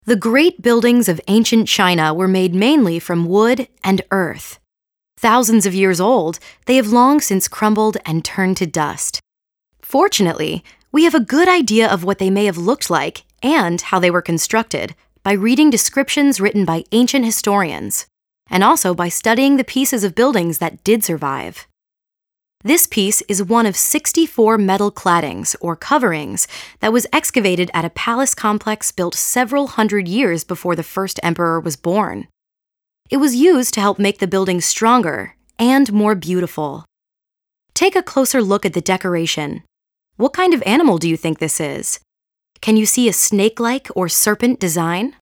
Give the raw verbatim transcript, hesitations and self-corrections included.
The great buildings of ancient China were made mainly from wood and earth. Thousands of years old, they have long since crumbled and turned to dust. Fortunately, we have a good idea of what they may have looked like and how they were constructed by reading descriptions written by ancient historians, and also by studying the pieces of buildings that did survive. This piece is one of sixty-four metal claddings, or coverings, that was excavated at a palace complex built several hundred years before the first emperor was born. It was used to help make the building stronger and more beautiful. Take a closer look at the decoration. What kind of animal do you think this is? Can you see a snake-like or serpent design?